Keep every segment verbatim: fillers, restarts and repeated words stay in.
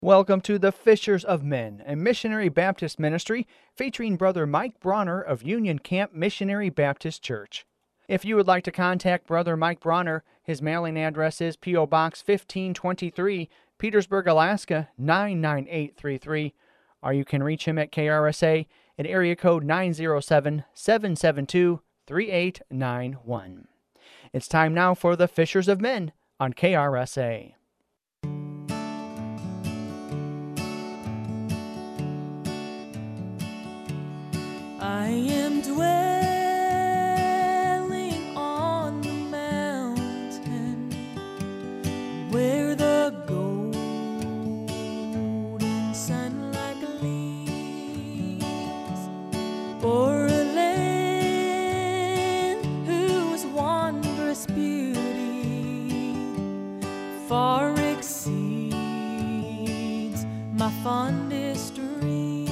Welcome to the Fishers of Men, a missionary Baptist ministry featuring Brother Mike Bronner of Union Camp Missionary Baptist Church. If you would like to contact Brother Mike Bronner, his mailing address is P O. Box fifteen twenty-three, Petersburg, Alaska nine nine eight three three, or you can reach him at K R S A at area code nine zero seven, seven seven two, three eight nine one. It's time now for the Fishers of Men on K R S A. I am dwelling on the mountain where the golden sunlight gleams, for a land whose wondrous beauty far exceeds my fondest dreams,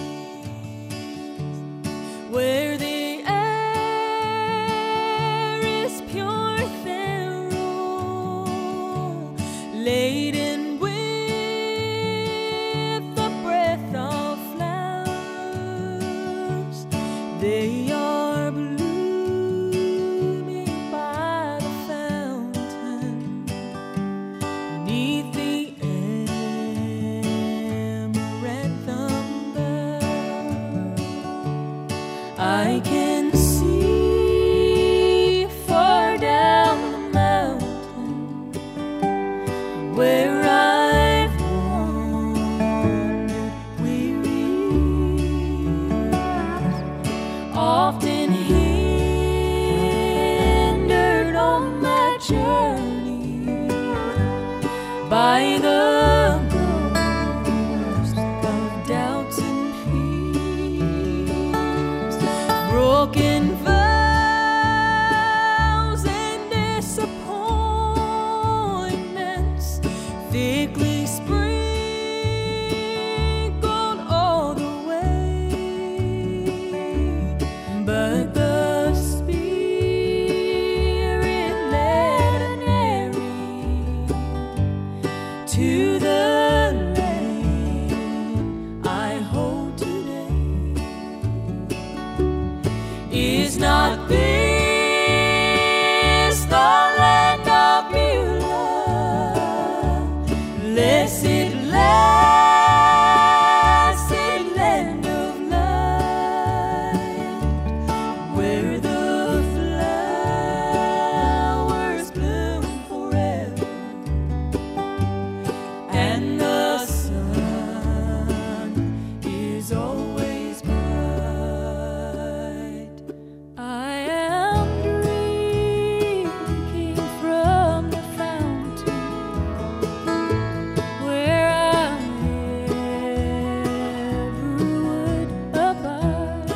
where the air is pure thorough, laden with the breath of flowers. They are blooming by the fountain, 'neath the amaranthum bough. I can see far down the mountain where I've wandered weary, often hindered on my journey by the ghost of doubts and fears, broken vows and disappointments, thickly sprinkled all the way. But the Spirit led Mary to the land I hold today. Is not this the land of Beulah, blessed, blessed land of light, where the flowers bloom forever and the sun is always bright? I am drinking from the fountain where I ever would abide,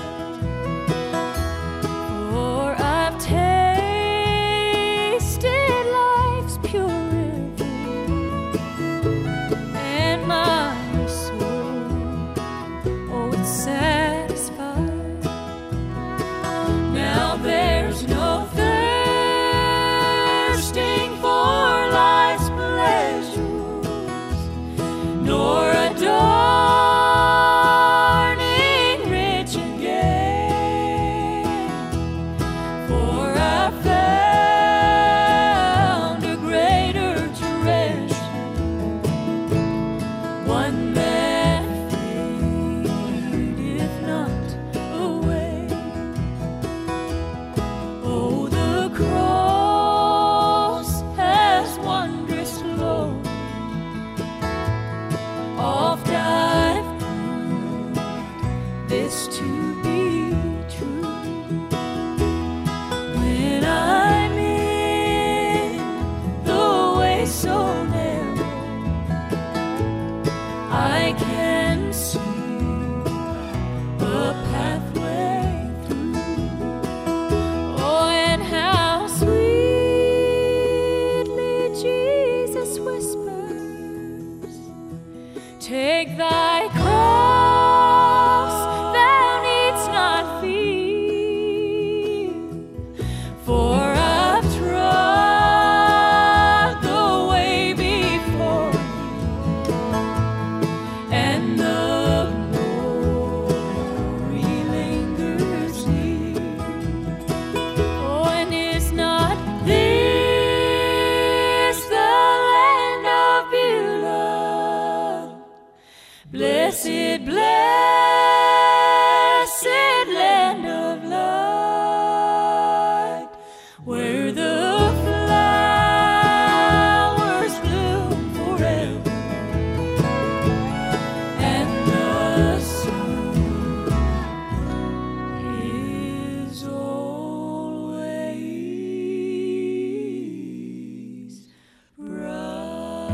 for I've tasted life's pure river, and my soul, oh, it's satisfied. Now there's no thirsting for life's pleasures, nor adorning rich again, for I found a greater treasure, one that fadeth not away. Oh, the cross has wondrous glory. Oft I've proved this to be true. When I'm in the way so narrow, I can see the pathway through. Oh, and how sweetly Jesus whispers, take thy cross, thou needst not fear, for I've trod the way before you, Blessed, blessed land of light, where the flowers bloom forever, and the sun is always bright.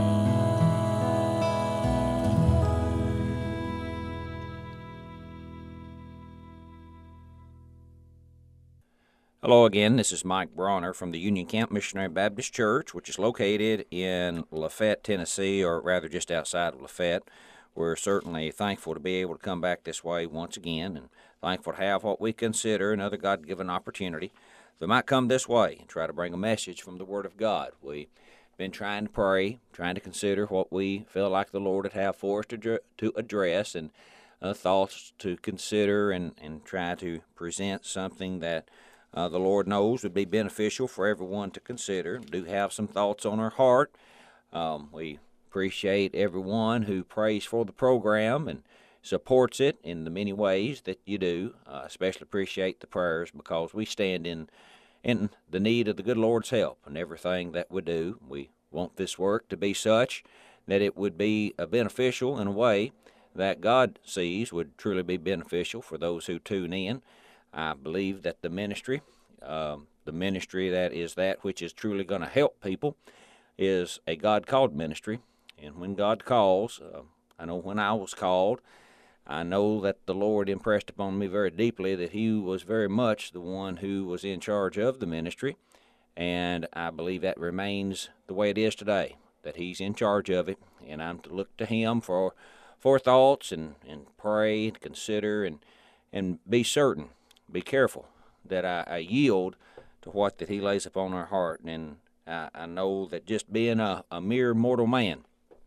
Hello again, this is Mike Bronner from the Union Camp Missionary Baptist Church, which is located in Lafayette, Tennessee, or rather just outside of Lafayette. We're certainly thankful to be able to come back this way once again, and thankful to have what we consider another God-given opportunity. We might come this way and try to bring a message from the Word of God. We've been trying to pray, trying to consider what we feel like the Lord would have for us to, dr- to address, and uh, thoughts to consider, and, and try to present something that Uh, the Lord knows would be beneficial for everyone to consider. Do have some thoughts on our heart. Um, we appreciate everyone who prays for the program and supports it in the many ways that you do. Uh, especially appreciate the prayers, because we stand in in the need of the good Lord's help in everything that we do. We want this work to be such that it would be uh, beneficial in a way that God sees would truly be beneficial for those who tune in. I believe that the ministry, um, the ministry that is that which is truly going to help people, is a God-called ministry. And when God calls, uh, I know when I was called, I know that the Lord impressed upon me very deeply that He was very much the one who was in charge of the ministry. And I believe that remains the way it is today, that He's in charge of it. And I'm to look to Him for for thoughts, and, and pray and consider, and, and be certain. Be careful that I, I yield to what that He lays upon our heart. And I, I know that just being a, a mere mortal man,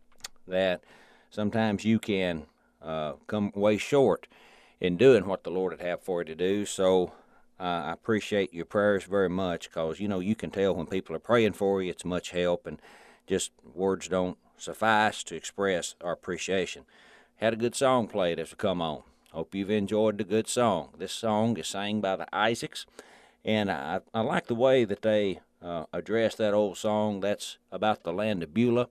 that sometimes you can uh, come way short in doing what the Lord would have for you to do. So uh, I appreciate your prayers very much, because, you know, you can tell when people are praying for you, it's much help, and just words don't suffice to express our appreciation. Had a good song played as we come on. Hope you've enjoyed the good song. This song is sang by the Isaacs, and I, I like the way that they uh, address that old song. That's about the land of Beulah,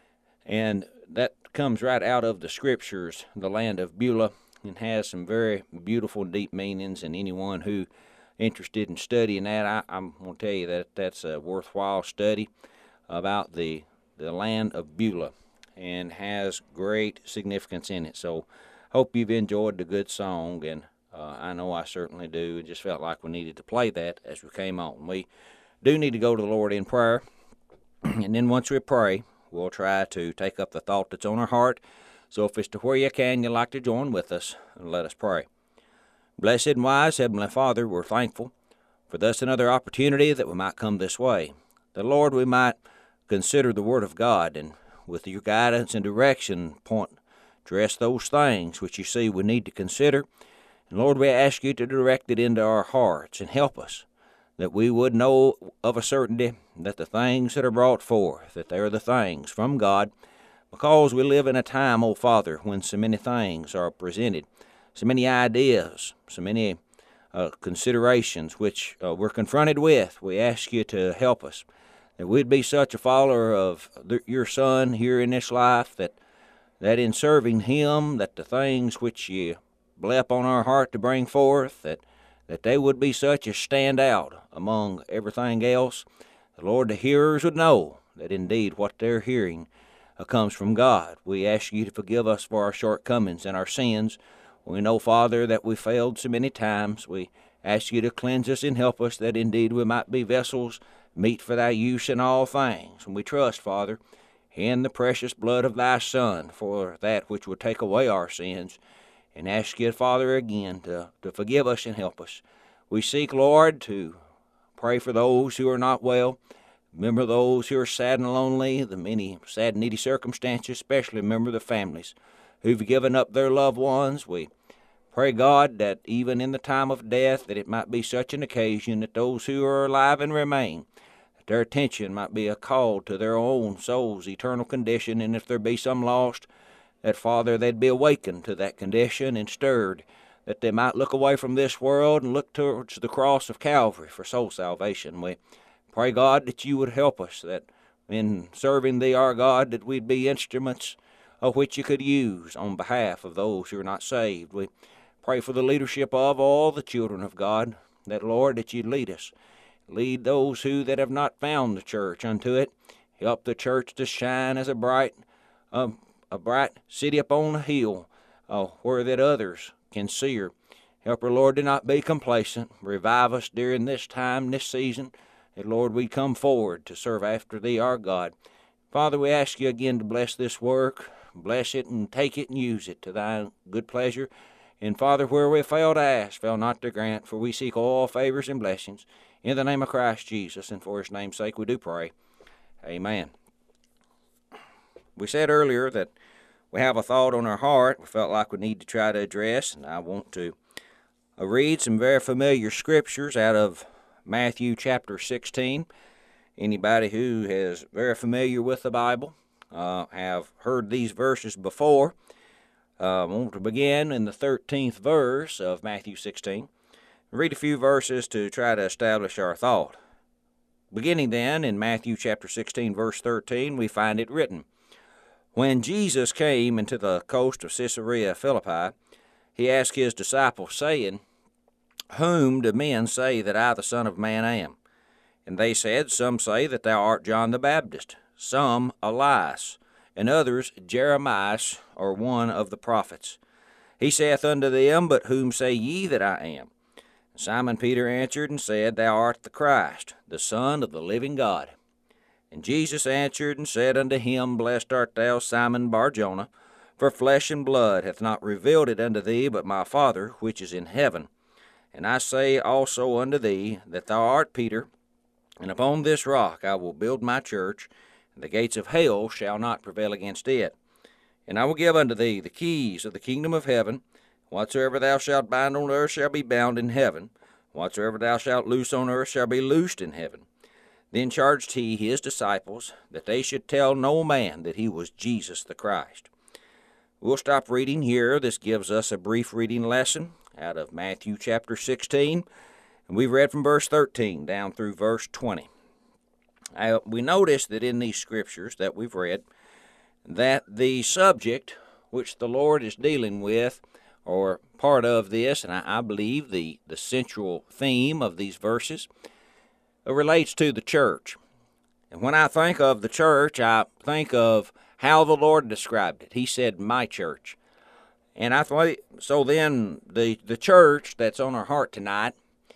and that comes right out of the Scriptures, the land of Beulah, and has some very beautiful and deep meanings. And anyone who interested in studying that, I, I'm going to tell you that that's a worthwhile study about the the land of Beulah, and has great significance in it. So hope you've enjoyed the good song, and uh, I know I certainly do. It just felt like we needed to play that as we came on. We do need to go to the Lord in prayer, and then once we pray, we'll try to take up the thought that's on our heart. So if it's to where you can, you'd like to join with us, and let us pray. Blessed and wise Heavenly Father, we're thankful for thus another opportunity that we might come this way. That, Lord, we might consider the Word of God, and with your guidance and direction, point address those things which you see we need to consider. And Lord, we ask you to direct it into our hearts and help us, that we would know of a certainty that the things that are brought forth, that they are the things from God, because we live in a time, O Father, when so many things are presented, so many ideas, so many uh, considerations which uh, we're confronted with. We ask you to help us, that we'd be such a follower of the, your Son here in this life, that that in serving Him, that the things which you lay upon our heart to bring forth, that, that they would be such as stand out among everything else. The Lord, the hearers would know that indeed what they're hearing uh, comes from God. We ask you to forgive us for our shortcomings and our sins. We know, Father, that we failed so many times. We ask you to cleanse us and help us, that indeed we might be vessels meet for thy use in all things. And we trust, Father, in the precious blood of thy Son for that which would take away our sins, and ask you, Father, again to, to forgive us and help us. We seek, Lord, to pray for those who are not well. Remember those who are sad and lonely, the many sad and needy circumstances, especially remember the families who've given up their loved ones. We pray, God, that even in the time of death, that it might be such an occasion that those who are alive and remain, their attention might be a call to their own soul's eternal condition, and if there be some lost, that, Father, they'd be awakened to that condition and stirred, that they might look away from this world and look towards the cross of Calvary for soul salvation. We pray, God, that you would help us, that in serving thee, our God, that we'd be instruments of which you could use on behalf of those who are not saved. We pray for the leadership of all the children of God, that, Lord, that you'd lead us. Lead those who that have not found the church unto it. Help the church to shine as a bright, uh, a bright city upon a hill, uh, where that others can see her. Help her, Lord, to not be complacent. Revive us during this time, this season, that, Lord, we come forward to serve after thee, our God. Father, we ask you again to bless this work. Bless it and take it and use it to thy good pleasure. And, Father, where we fail to ask, fail not to grant, for we seek all favors and blessings. In the name of Christ Jesus, and for his name's sake, we do pray. Amen. We said earlier that we have a thought on our heart we felt like we need to try to address, and I want to uh, read some very familiar scriptures out of Matthew chapter sixteen. Anybody who is very familiar with the Bible uh, have heard these verses before. Uh, I want to begin in the thirteenth verse of Matthew sixteen. Read a few verses to try to establish our thought. Beginning then in Matthew chapter sixteen, verse thirteen, we find it written, When Jesus came into the coast of Caesarea Philippi, he asked his disciples, saying, Whom do men say that I the Son of Man am? And they said, Some say that thou art John the Baptist, some Elias, and others Jeremias, or one of the prophets. He saith unto them, But whom say ye that I am? Simon Peter answered and said, Thou art the Christ, the Son of the living God. And Jesus answered and said unto him, Blessed art thou, Simon Bar-Jonah, for flesh and blood hath not revealed it unto thee, but my Father which is in heaven. And I say also unto thee, that thou art Peter, and upon this rock I will build my church, and the gates of hell shall not prevail against it. And I will give unto thee the keys of the kingdom of heaven. Whatsoever thou shalt bind on earth shall be bound in heaven. Whatsoever thou shalt loose on earth shall be loosed in heaven. Then charged he his disciples that they should tell no man that he was Jesus the Christ. We'll stop reading here. This gives us a brief reading lesson out of Matthew chapter sixteen. And we've read from verse thirteen down through verse twenty. Uh, we notice that in these scriptures that we've read, that the subject which the Lord is dealing with, or part of this, and I, I believe the, the central theme of these verses, uh, relates to the church. And when I think of the church, I think of how the Lord described it. He said, my church. And I thought, so then the, the church that's on our heart tonight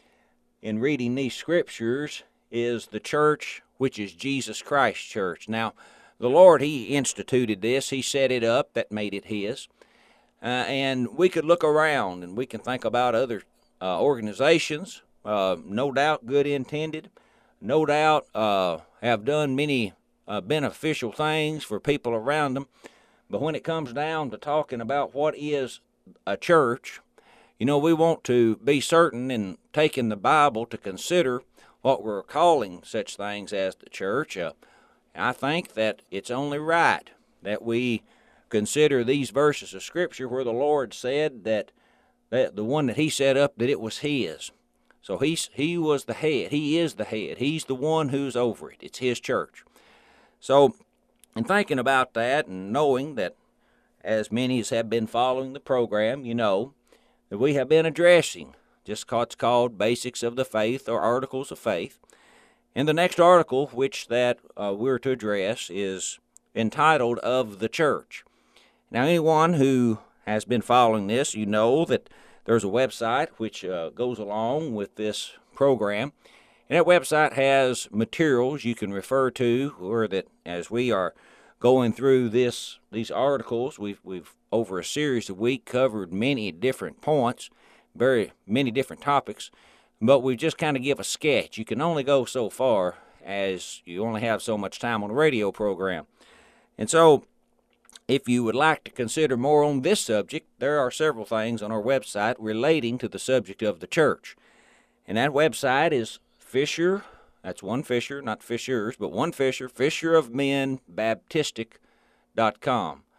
in reading these scriptures is the church which is Jesus Christ's church. Now, the Lord, he instituted this. He set it up. That made it his. Uh, and we could look around and we can think about other uh, organizations, uh, no doubt good intended, no doubt uh, have done many uh, beneficial things for people around them. But when it comes down to talking about what is a church, you know, we want to be certain in taking the Bible to consider what we're calling such things as the church. Uh, I think that it's only right that we consider these verses of Scripture where the Lord said that, that the one that he set up, that it was his. So he's, he was the head. He is the head. He's the one who's over it. It's his church. So in thinking about that and knowing that as many as have been following the program, you know, that we have been addressing just what's called Basics of the Faith or Articles of Faith. And the next article which that uh, we're to address is entitled Of the Church. Now, anyone who has been following this, you know that there's a website which uh, goes along with this program. And that website has materials you can refer to, or that as we are going through this these articles, we've, we've over a series of weeks covered many different points, very many different topics, but we just kind of give a sketch. You can only go so far as you only have so much time on a radio program. And so, if you would like to consider more on this subject, there are several things on our website relating to the subject of the church. And that website is Fisher, that's one Fisher, not Fishers, but one Fisher, Fisher of Men Baptistic dot com.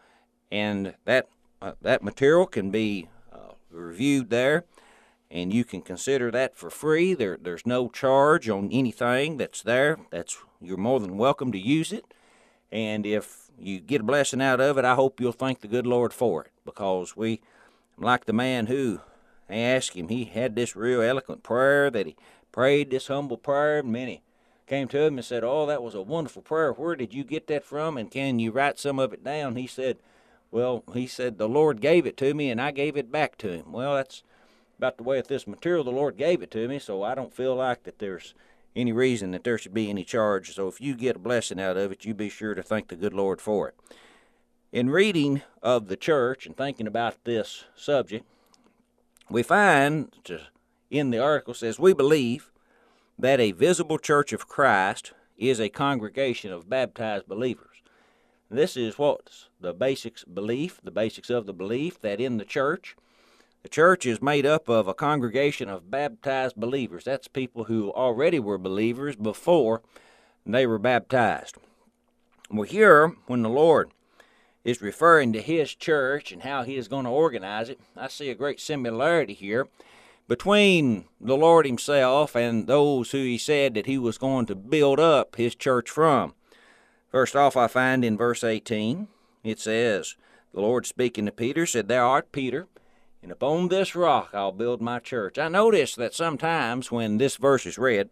and that uh, that material can be uh, reviewed there, and you can consider that for free. There, there's no charge on anything that's there. That's you're more than welcome to use it, and if you get a blessing out of it, I hope you'll thank the good Lord for it, because we, like the man who I asked him, he had this real eloquent prayer that he prayed, this humble prayer, and then he came to him and said, "Oh, that was a wonderful prayer. Where did you get that from, and can you write some of it down?" He said, well, he said, "The Lord gave it to me, and I gave it back to him." Well, that's about the way with this material. The Lord gave it to me, so I don't feel like that there's any reason that there should be any charge. So if you get a blessing out of it, you be sure to thank the good Lord for it. In reading of the church and thinking about this subject, we find in the article says, "We believe that a visible church of Christ is a congregation of baptized believers." This is what's the basics belief, the basics of the belief that in the church, the church is made up of a congregation of baptized believers. That's people who already were believers before they were baptized. Well, here, when the Lord is referring to his church and how he is going to organize it, I see a great similarity here between the Lord himself and those who he said that he was going to build up his church from. First off, I find in verse eighteen, it says, the Lord speaking to Peter said, "Thou art Peter, and upon this rock I'll build my church." I notice that sometimes when this verse is read,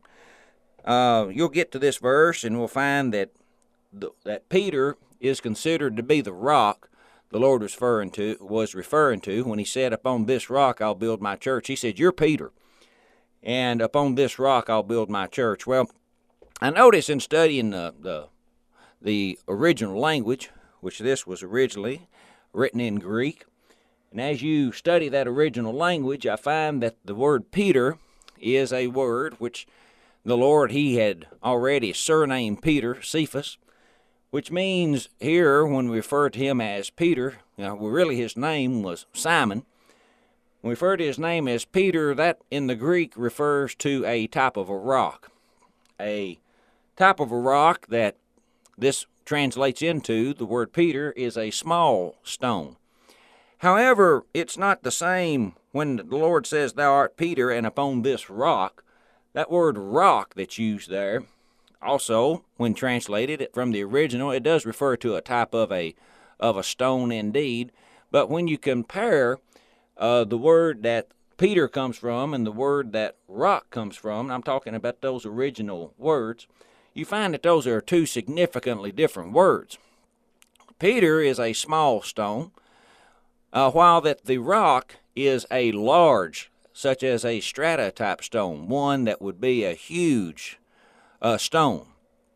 uh, you'll get to this verse and we'll find that the, that Peter is considered to be the rock the Lord was referring to, was referring to when he said, "Upon this rock I'll build my church." He said, "You're Peter, and upon this rock I'll build my church." Well, I notice in studying the, the, the original language, which this was originally written in Greek, and as you study that original language, I find that the word Peter is a word which the Lord, he had already surnamed Peter, Cephas, which means here, when we refer to him as Peter, you know, well, really his name was Simon. When we refer to his name as Peter, that in the Greek refers to a type of a rock. A type of a rock that this translates into, the word Peter, is a small stone. However, it's not the same when the Lord says, "Thou art Peter, and upon this rock." That word rock that's used there, also, when translated from the original, it does refer to a type of a of a stone indeed. But when you compare uh, the word that Peter comes from and the word that rock comes from, and I'm talking about those original words, you find that those are two significantly different words. Peter is a small stone, uh, while that the rock is a large, such as a strata type stone, one that would be a huge uh, stone.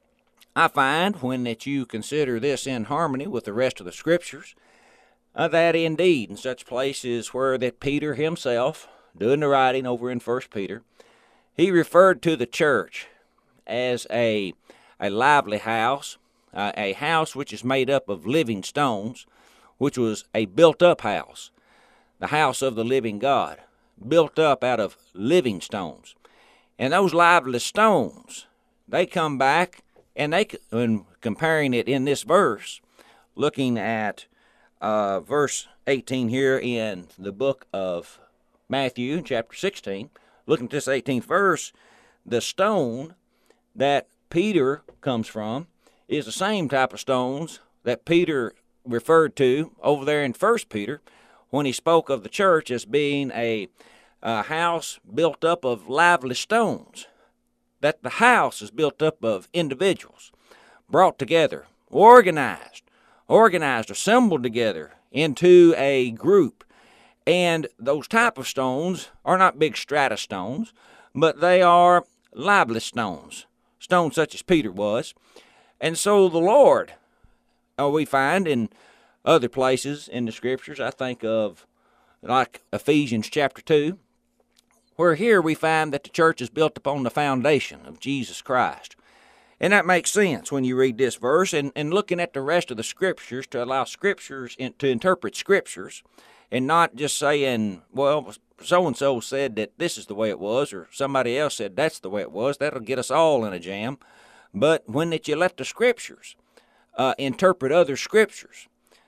I find when that you consider this in harmony with the rest of the scriptures, uh, that indeed in such places where that Peter himself, doing the writing over in First Peter, he referred to the church as a, a lively house, uh, a house which is made up of living stones, which was a built-up house, the house of the living God, built up out of living stones. And those lively stones, they come back, and they, when comparing it in this verse, looking at uh, verse eighteen here in the book of Matthew, chapter sixteen, looking at this eighteenth verse, the stone that Peter comes from is the same type of stones that Peter referred to over there in First Peter when he spoke of the church as being a, a house built up of lively stones. That the house is built up of individuals, brought together, organized, organized, assembled together into a group. And those type of stones are not big strata stones, but they are lively stones, stones such as Peter was. And so the Lord, uh, we find in other places in the Scriptures, I think of like Ephesians chapter two, where here we find that the church is built upon the foundation of Jesus Christ. And that makes sense when you read this verse and, and looking at the rest of the Scriptures to allow Scriptures in, to interpret Scriptures and not just saying, well, so-and-so said that this is the way it was, or somebody else said that's the way it was. That'll get us all in a jam. But when that you let the Scriptures uh, interpret other Scriptures,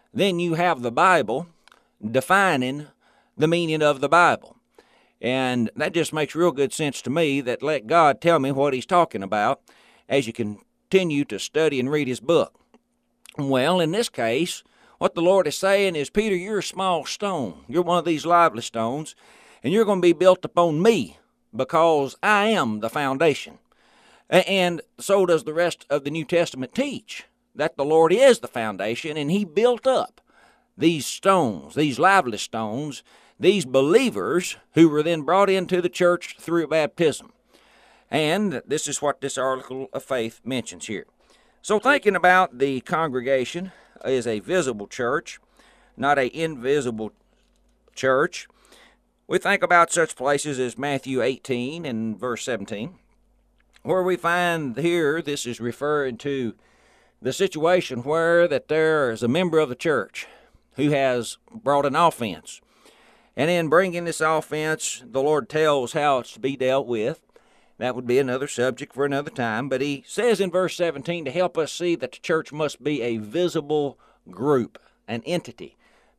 then you have the Bible defining the meaning of the Bible. And that just makes real good sense to me, that let God tell me what he's talking about as you continue to study and read his book. Well, in this case, what the Lord is saying is, Peter, you're a small stone. You're one of these lively stones, and you're going to be built upon me, because I am the foundation. And so does the rest of the New Testament teach, that the Lord is the foundation, and he built up these stones, these lively stones, these believers who were then brought into the church through baptism. And this is what this article of faith mentions here. So thinking about the congregation as a visible church, not an invisible church, we think about such places as Matthew eighteen and verse seventeen, where we find here this is referring to the situation where that there is a member of the church who has brought an offense. And in bringing this offense, the Lord tells how it's to be dealt with. That would be another subject for another time. But he says in verse seventeen to help us see that the church must be a visible group, an entity,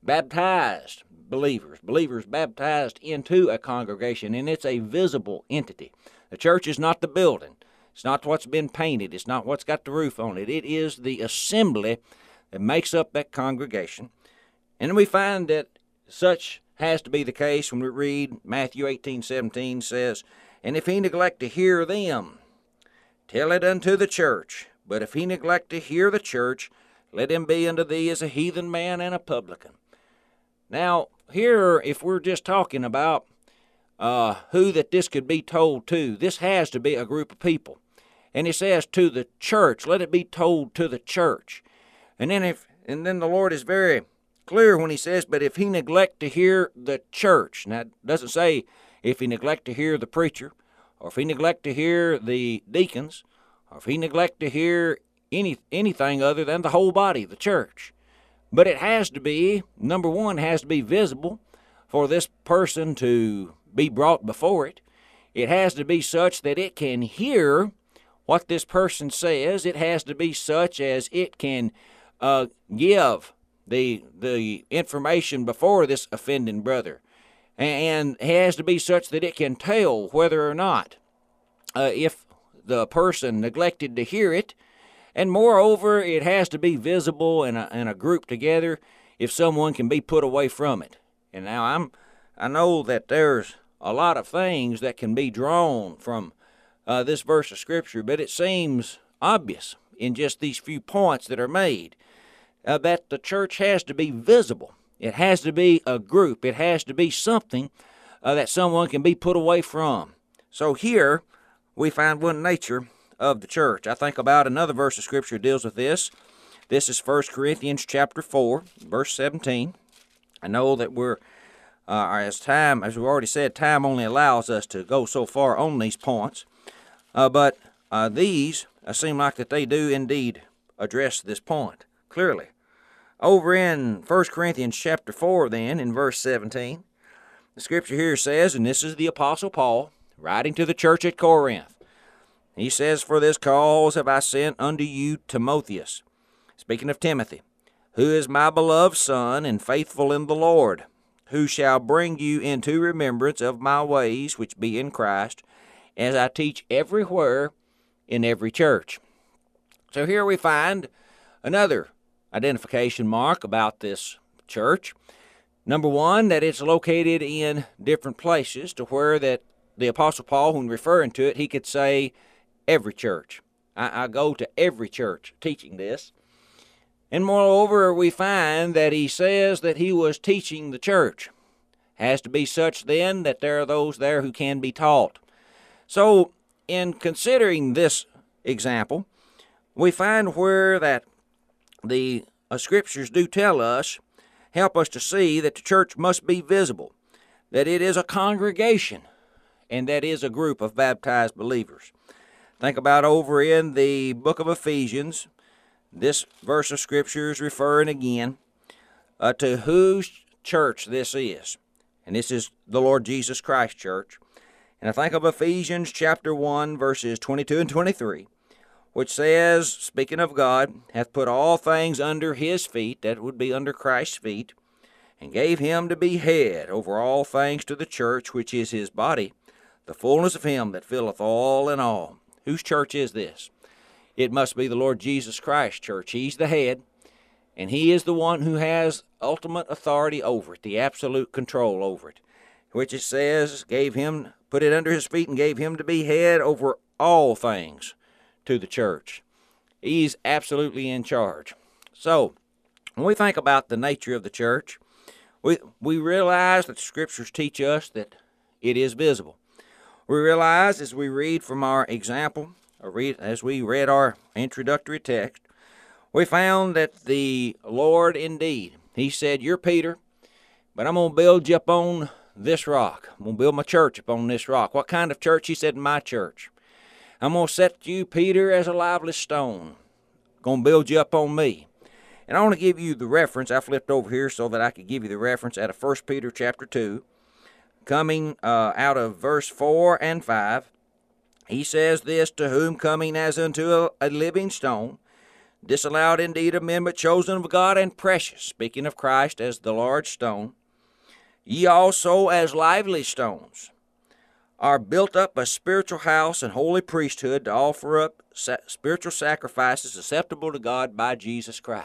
baptized believers, believers baptized into a congregation, and it's a visible entity. The church is not the building. It's not what's been painted. It's not what's got the roof on it. It is the assembly that makes up that congregation. And we find that such has to be the case when we read Matthew eighteen seventeen says, and if he neglect to hear them, tell it unto the church. But if he neglect to hear the church, let him be unto thee as a heathen man and a publican. Now, here, if we're just talking about uh, who that this could be told to, this has to be a group of people. And it says to the church, let it be told to the church. And then if and then the Lord is very clear when he says, but if he neglect to hear the church. Now, it doesn't say if he neglect to hear the preacher, or if he neglect to hear the deacons, or if he neglect to hear any anything other than the whole body, the church. But it has to be, number one, has to be visible for this person to be brought before it. It has to be such that it can hear what this person says. It has to be such as it can uh, give the the information before this offending brother. And it has to be such that it can tell whether or not uh, if the person neglected to hear it. And moreover, it has to be visible in a, in a group together if someone can be put away from it. And now I'm, I know that there's a lot of things that can be drawn from uh, this verse of Scripture, but it seems obvious in just these few points that are made uh, that the church has to be visible. It has to be a group. It has to be something uh, that someone can be put away from. So here we find one nature of the church. I think about another verse of Scripture that deals with this. This is First Corinthians chapter four, verse seventeen. I know that we're, uh, as time, as we've already said, time only allows us to go so far on these points. Uh, but uh, these uh, seem like that they do indeed address this point clearly. Over in First Corinthians chapter four then, in verse seventeen, the Scripture here says, and this is the Apostle Paul, writing to the church at Corinth. He says, for this cause have I sent unto you Timotheus, speaking of Timothy, who is my beloved son and faithful in the Lord, who shall bring you into remembrance of my ways which be in Christ, as I teach everywhere in every church. So here we find another identification mark about this church. Number one, that it's located in different places to where that the Apostle Paul, when referring to it, he could say every church. I, I go to every church teaching this. And moreover, we find that he says that he was teaching the church. Has to be such then that there are those there who can be taught. So in considering this example, we find where that the uh, Scriptures do tell us, help us to see that the church must be visible, that it is a congregation, and that is a group of baptized believers. Think about over in the book of Ephesians, this verse of Scripture is referring again uh, to whose church this is. And this is the Lord Jesus Christ church. And I think of Ephesians chapter one, verses twenty-two and twenty-three, which says, speaking of God, hath put all things under his feet, that would be under Christ's feet, and gave him to be head over all things to the church, which is his body, the fullness of him that filleth all in all. Whose church is this? It must be the Lord Jesus Christ's church. He's the head, and he is the one who has ultimate authority over it, the absolute control over it, which it says, gave him, put it under his feet and gave him to be head over all things to the church. He's absolutely in charge. So, when we think about the nature of the church, we, we realize that the Scriptures teach us that it is visible. We realize as we read from our example, or read, as we read our introductory text, we found that the Lord indeed, he said, you're Peter, but I'm going to build you up on this rock. I'm going to build my church upon this rock. What kind of church? He said, my church. I'm going to set you, Peter, as a lively stone. I'm going to build you up on me. And I want to give you the reference. I flipped over here so that I could give you the reference out of First Peter chapter two, coming uh, out of verse four and five. He says this, to whom coming as unto a, a living stone, disallowed indeed of men, but chosen of God and precious, speaking of Christ as the large stone, ye also as lively stones are built up a spiritual house and holy priesthood to offer up sa- spiritual sacrifices acceptable to God by Jesus Christ.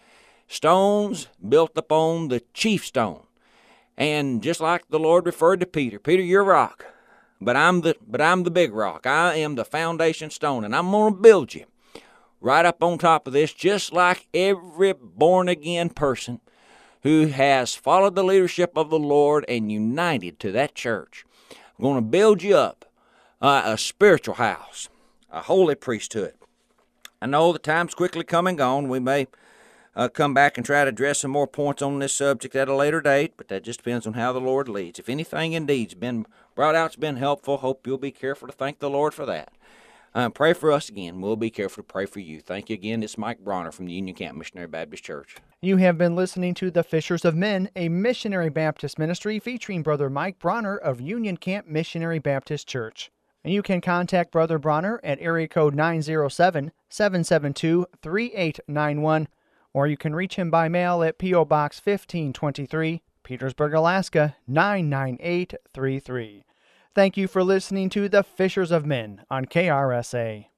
Stones built upon the chief stone. And just like the Lord referred to Peter, Peter, you're a rock, but I'm the but I'm the big rock. I am the foundation stone, and I'm going to build you right up on top of this, just like every born-again person who has followed the leadership of the Lord and united to that church. I'm going to build you up uh, a spiritual house, a holy priesthood. I know the time's quickly come and gone. We may uh, come back and try to address some more points on this subject at a later date, but that just depends on how the Lord leads. If anything indeed's been brought out, it's been helpful, hope you'll be careful to thank the Lord for that. Uh, pray for us again. We'll be careful to pray for you. Thank you again. It's Mike Bronner from the Union Camp Missionary Baptist Church. You have been listening to The Fishers of Men, a missionary Baptist ministry featuring Brother Mike Bronner of Union Camp Missionary Baptist Church. And you can contact Brother Bronner at area code nine zero seven, seven seven two, three eight nine one, or you can reach him by mail at P O Box fifteen twenty-three, Petersburg, Alaska, nine nine eight three three. Thank you for listening to The Fishers of Men on K R S A.